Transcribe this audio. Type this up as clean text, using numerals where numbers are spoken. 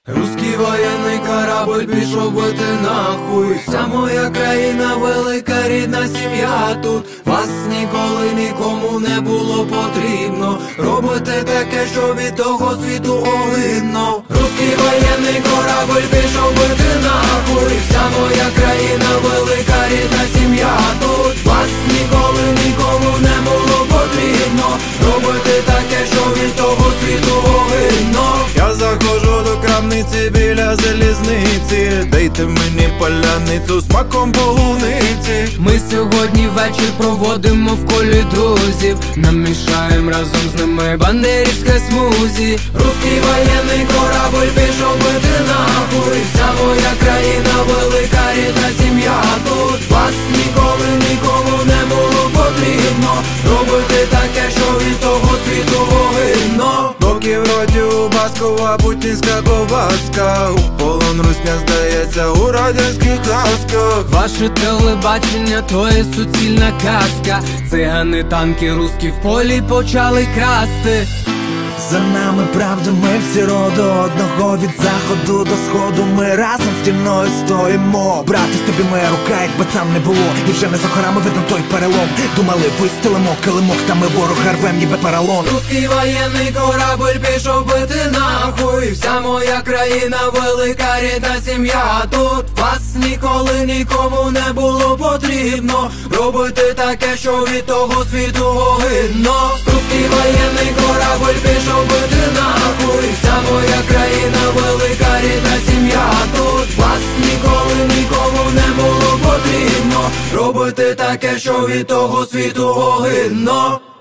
Руський воєнний корабль пішов бити нахуй. Вся моя країна, велика рідна сім'я тут. Вас ніколи нікому не було потрібно. Робите таке, що від того світу огидно. Руський воєнний корабль пішов бити нахуй. Вся моя країна, велика рідна сім'я тут. Вас ніколи нікому не було потрібно. Робите таке, що від того світу огидно. Я заходжу до крамниці біля залізниці. Дайте мені паляницю з маком полуниці. Ми сьогодні вечір проводимо в колі друзів. Намішаєм разом з ними бандерівське смузі. Руський воєнний корабль пішов бити нахуй. Вся моя країна, велика рідна сім'я тут. Вас ніколи нікому не було потрібно. Робити таке, що від того світу огидно. Доки в роті у Баскова путінська ковбаска. У полон русня здається у радянських казках. Ваше телебачення то є суцільна казка. Цигани, танки, руські в полі почали красти. За нами правда, ми всі роду одного. Від заходу до сходу ми разом стіною стоїмо. Брати з тобі моя рука, якби там не було. І вже не за горами видно той перелом. Думали, вистелимо килимок, та ми ворога рвем, ніби паралон. Руський воєнний корабль пішов бити нахуй. Вся моя країна, велика рідна сім'я тут. Вас ніколи нікому не було потрібно. Робити таке, що від того світу огидно. Руський воєнний корабль пішов бити нахуй. Вся моя країна, велика рідна сім'я тут. Вас ніколи нікому не було потрібно. Робити таке, що від того світу огидно.